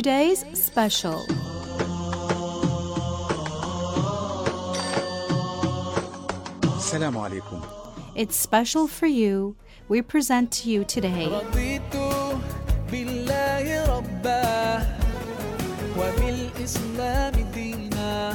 today's special. Assalamu alaikum. It's special for you. We present to you today رضيت بالله ربا وبالإسلام دينا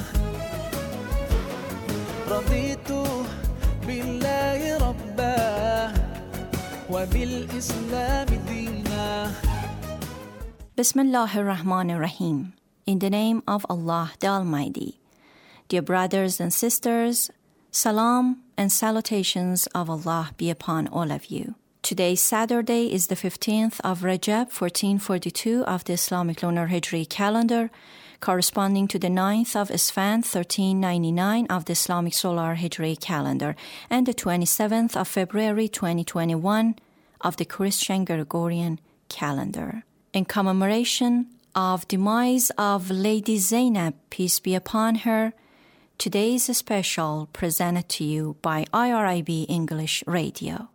رضيت بالله ربا وبالإسلام دينا Bismillah ar-Rahman ar-Rahim. In the name of Allah the Almighty. Dear brothers and sisters, salam and salutations of Allah be upon all of you. Today, Saturday, is the 15th of Rajab, 1442 of the Islamic Lunar Hijri calendar, corresponding to the 9th of Isfand, 1399 of the Islamic Solar Hijri calendar, and the 27th of February, 2021 of the Christian Gregorian calendar. In commemoration of demise of Lady Zainab, peace be upon her, today's special presented to you by IRIB English Radio.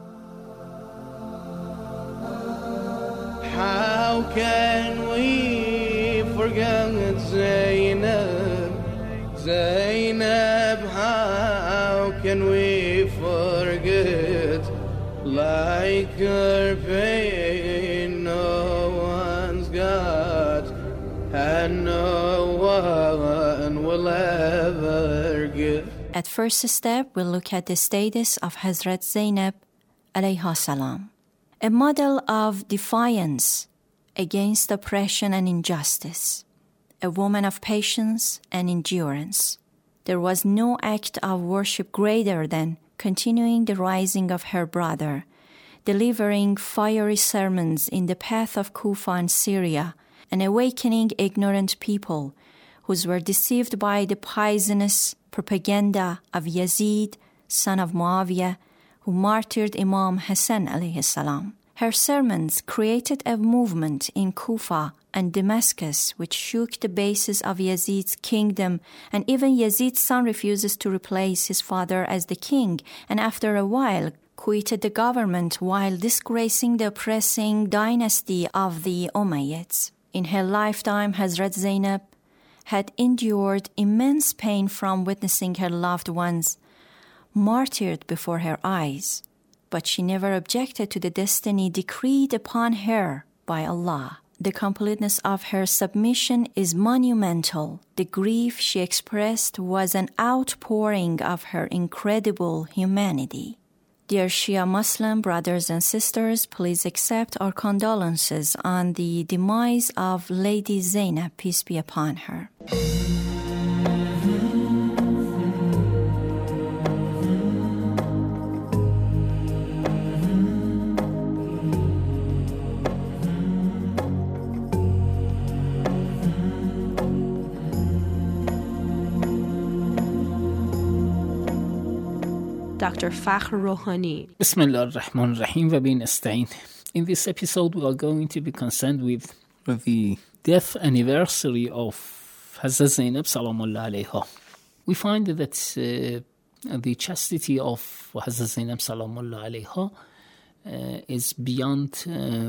How can we forget Zainab? Zainab, how can we forget? Like her pain no one's got, and no one will ever give. At first step, we'll look at the status of Hazrat Zainab alayha salam, a model of defiance against oppression and injustice, a woman of patience and endurance. There was no act of worship greater than continuing the rising of her brother, delivering fiery sermons in the path of Kufa and Syria, and awakening ignorant people who were deceived by the poisonous propaganda of Yazid, son of Muawiyah, who martyred Imam Hassan alayhi salam. Her sermons created a movement in Kufa and Damascus which shook the basis of Yazid's kingdom, and even Yazid's son refuses to replace his father as the king, and after a while quitted the government while disgracing the oppressing dynasty of the Umayyads. In her lifetime, Hazrat Zainab had endured immense pain from witnessing her loved ones martyred before her eyes, but she never objected to the destiny decreed upon her by Allah. The completeness of her submission is monumental. The grief she expressed was an outpouring of her incredible humanity. Dear Shia Muslim brothers and sisters, please accept our condolences on the demise of Lady Zainab, peace be upon her. Dr. Fakhr Rouhani. Bismillah ar-Rahman ar-Rahim wa bin nasta'in. In this episode, we are going to be concerned with the death anniversary of Hazrat Zainab salamullah alayha. We find that the chastity of Hazrat Zainab salamullah alayha is beyond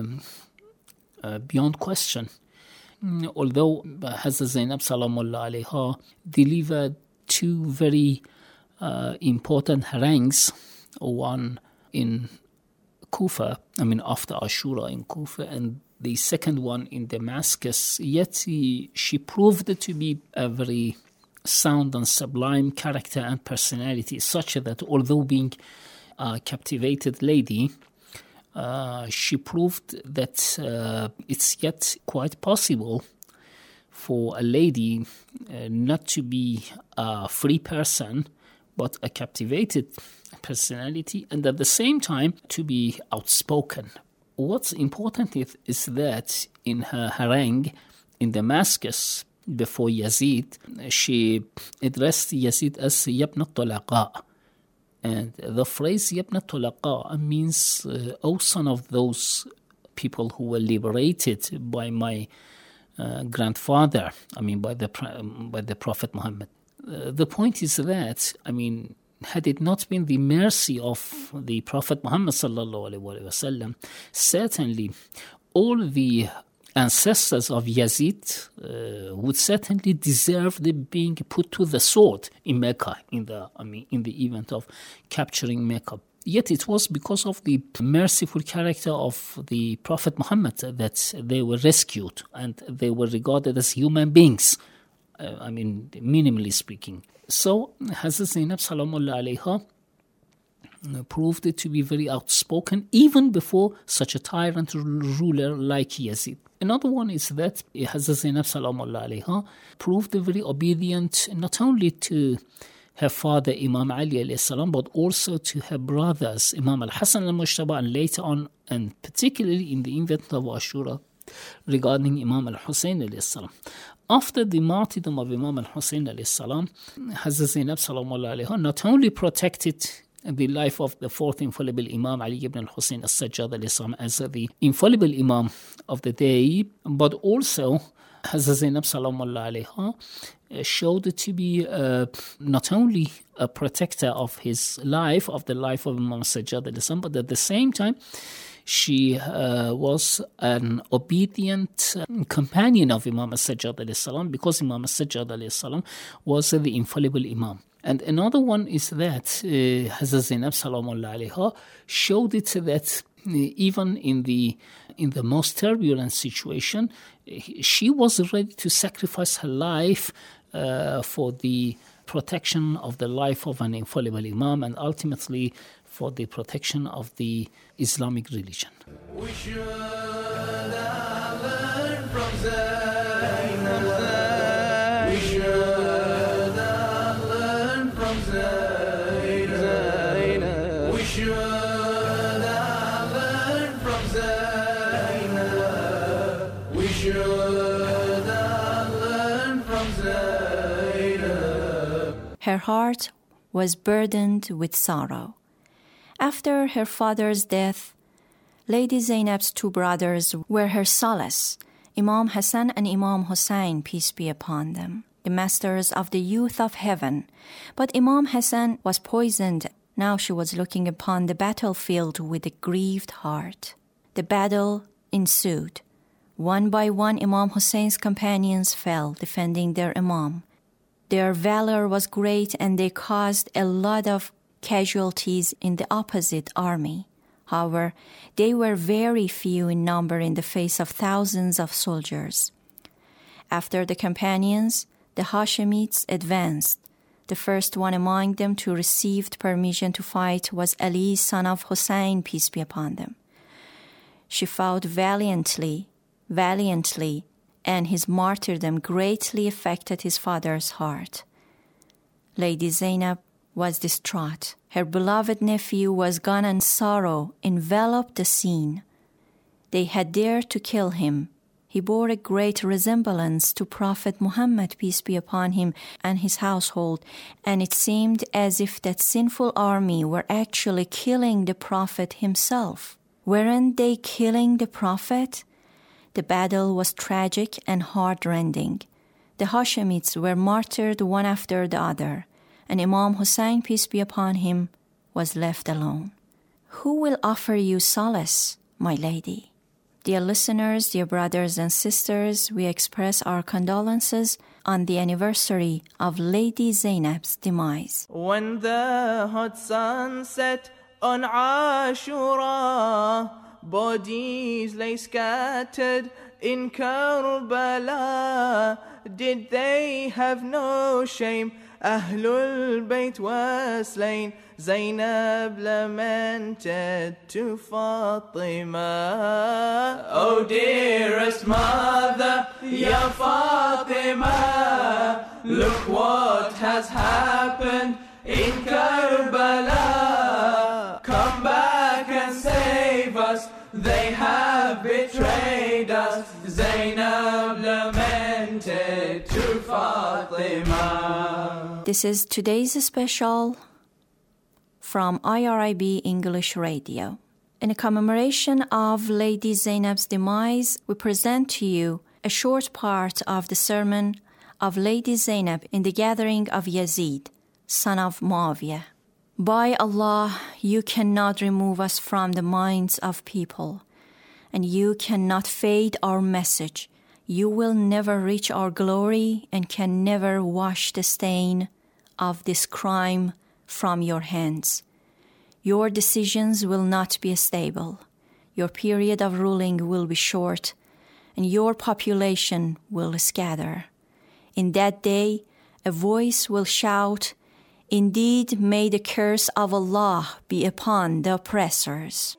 question. Although Hazrat Zainab salamullah alayha delivered two very important harangues, one in Kufa, after Ashura in Kufa, and the second one in Damascus, yet she proved to be a very sound and sublime character and personality, such that although being a captivated lady, she proved that it's yet quite possible for a lady not to be a free person, but a captivated personality, and at the same time to be outspoken. What's important is that in her harangue in Damascus before Yazid, she addressed Yazid as Yabna Tulaqa. And the phrase Yabna Tulaqa means, O son of those people who were liberated by my grandfather, by the Prophet Muhammad. The point is that, had it not been the mercy of the Prophet Muhammad sallallahu alaihi wasallam, certainly all the ancestors of Yazid would certainly deserve the being put to the sword in Mecca in the event of capturing Mecca. Yet it was because of the merciful character of the Prophet Muhammad that they were rescued and they were regarded as human beings, minimally speaking. So Hazrat Zainab Salamullah alayha proved it to be very outspoken even before such a tyrant ruler like Yazid. Another one is that Hazrat Zainab Salamullah alayha proved very obedient not only to her father Imam Ali alayhi salam, but also to her brothers Imam al-Hasan al-Mujtaba, and later on, and particularly in the event of Ashura, regarding Imam al-Hussein alayhi salam. After the martyrdom of Imam al-Hussein alayhi salam, Hazrat Zainab Salamullah alayha not only protected the life of the fourth infallible Imam Ali ibn al-Hussein as-Sajjad alayhi salam as the infallible Imam of the day, but also Hazrat Zainab Salamullah alayha showed to be not only a protector of his life, of the life of Imam Sajjad alayhi salam, but at the same time she was an obedient companion of Imam Sajjad alayhi salam, because Imam Sajjad alayhi salam was the infallible Imam. And another one is that Hazrat Zainab Salamullah alayha showed it that even in the most turbulent situation, she was ready to sacrifice her life for the protection of the life of an infallible Imam, and ultimately for the protection of the Islamic religion. We should have learned from Zainab. We should have learned from Zainab. We should have learned from Zainab. We should have learned from Zainab. Her heart was burdened with sorrow. After her father's death, Lady Zainab's two brothers were her solace, Imam Hassan and Imam Hussein, peace be upon them, the masters of the youth of heaven. But Imam Hassan was poisoned. Now she was looking upon the battlefield with a grieved heart. The battle ensued. One by one, Imam Hussein's companions fell, defending their Imam. Their valor was great, and they caused a lot of casualties in the opposite army. However, they were very few in number in the face of thousands of soldiers. After the companions, the Hashemites advanced. The first one among them to receive permission to fight was Ali, son of Hussein, peace be upon them. She fought valiantly, and his martyrdom greatly affected his father's heart. Lady Zainab was distraught. Her beloved nephew was gone, and sorrow enveloped the scene. They had dared to kill him. He bore a great resemblance to Prophet Muhammad, peace be upon him, and his household, and it seemed as if that sinful army were actually killing the Prophet himself. Weren't they killing the Prophet? The battle was tragic and heart-rending. The Hashemites were martyred one after the other, and Imam Hussein, peace be upon him, was left alone. Who will offer you solace, my lady? Dear listeners, dear brothers and sisters, we express our condolences on the anniversary of Lady Zainab's demise. When the hot sun set on Ashura, bodies lay scattered in Karbala. Did they have no shame? Ahlul Bayt were slain. Zainab lamented to Fatima. Oh dearest mother, Ya Fatima, look what has happened in Karbala. Come back and save us, they have betrayed us. Zainab lamented to Fatima. This is today's special from IRIB English Radio. In commemoration of Lady Zainab's demise, we present to you a short part of the sermon of Lady Zainab in the gathering of Yazid, son of Muawiyah. By Allah, you cannot remove us from the minds of people, and you cannot fade our message. You will never reach our glory and can never wash the stain of this crime from your hands. Your decisions will not be stable. Your period of ruling will be short, and your population will scatter. In that day, a voice will shout, "Indeed, may the curse of Allah be upon the oppressors."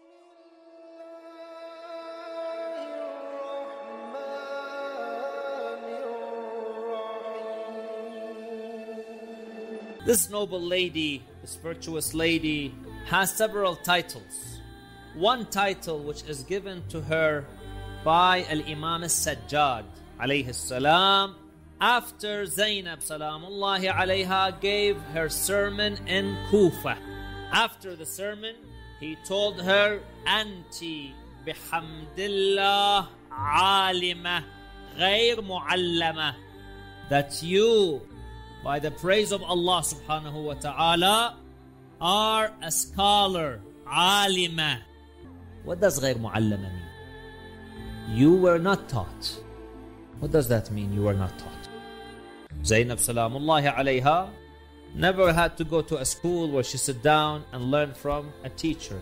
This noble lady, this virtuous lady, has several titles. One title which is given to her by Al-Imam Al-Sajjad alayhi salam after Zainab salamullahi alayha gave her sermon in Kufa. After the sermon, he told her, "Anti bihamdillah alima ghayr muallama," that you, by the praise of Allah subhanahu wa ta'ala, are a scholar, alima. What does غير معلمة mean? You were not taught. What does that mean, you were not taught? Zainab salamullahi alayha never had to go to a school where she sit down and learn from a teacher.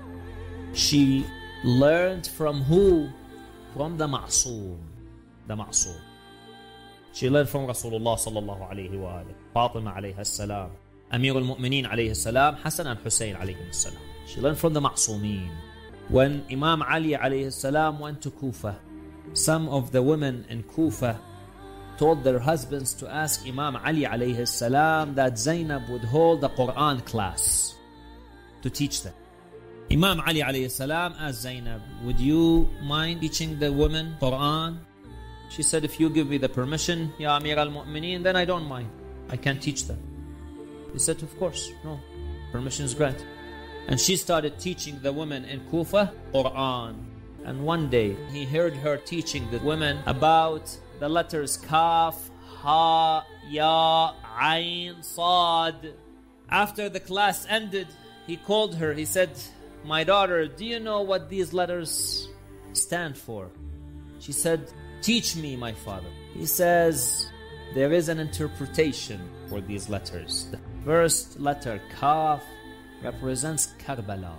She learned from who? From the Ma'soom. The Ma'soom. She learned from Rasulullah sallallahu alayhi wa alayhi, Fatima alayhi salam, Amir al-Mu'mineen alayhi salam, Hassan and Hussein alayhi salam. She learned from the Ma'soomeen. When Imam Ali alayhi salam went to Kufa, some of the women in Kufa told their husbands to ask Imam Ali alayhi salam that Zainab would hold a Quran class to teach them. Imam Ali alayhi salam asked Zainab, "Would you mind teaching the women Quran?" She said, "If you give me the permission, Ya Amir al-Mu'mineen, then I don't mind. I can teach them." He said, "Of course, no, permission is granted." And she started teaching the women in Kufa Quran. And one day he heard her teaching the women about the letters Kaf, Ha, Ya, Ain, Sad. After the class ended, he called her. He said, "My daughter, do you know what these letters stand for?" She said, "Teach me, my father." He says, there is an interpretation for these letters. The first letter, Kaf, represents Karbala.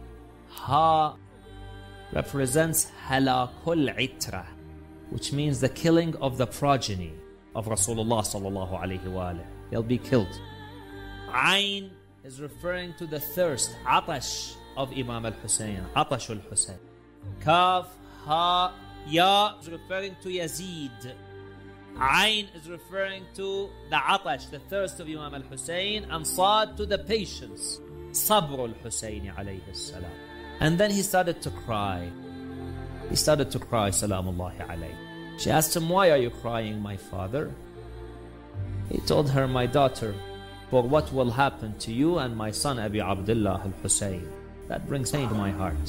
Ha represents Halakul Itra, which means the killing of the progeny of Rasulullah sallallahu alayhi wa alayhi. They'll be killed. Ain is referring to the thirst, Atash of Imam al-Hussein, Atash al-Hussein. Kaf, Ha, Ya is referring to Yazid. Ain is referring to the Atash, the thirst of Imam al-Hussein, and Sad to the patience, Sabr al-Hussein alayhi salam. And then he started to cry. He started to cry, salamullahi alayhi. She asked him, "Why are you crying, my father?" He told her, "My daughter, for what will happen to you and my son Abi Abdullah al-Hussein. That brings pain to my heart."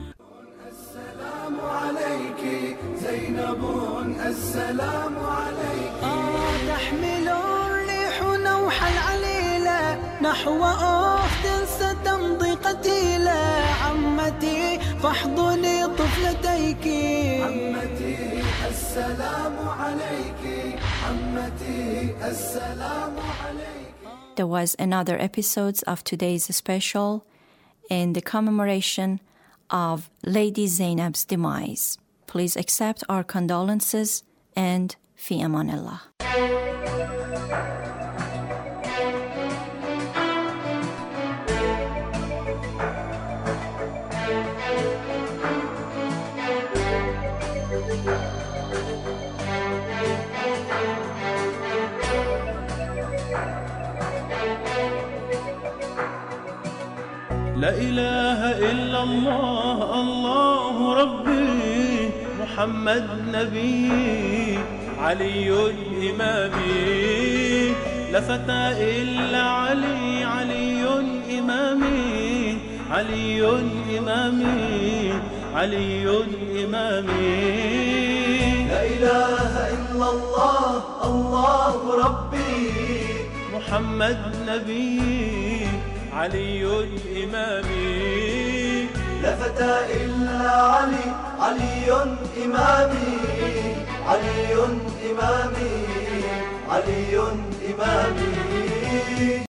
تحمل الريح نوح العليلة نحو أخت ستمضي قتيلة. عمتي فاحضني طفلتيك، عمتي السلام عليك، عمتي السلام عليك. There was another episode of today's special in the commemoration of Lady Zainab's demise. Please accept our condolences and fi amanillah. لا إله إلا الله الله ربي محمد نبي علي إمامي لا فتى إلا علي علي إمامي علي إمامي علي إمامي لا إله إلا الله الله ربي محمد نبي علي إمامي لا فتى إلا علي، علي إمامي، علي إمامي، علي إمامي.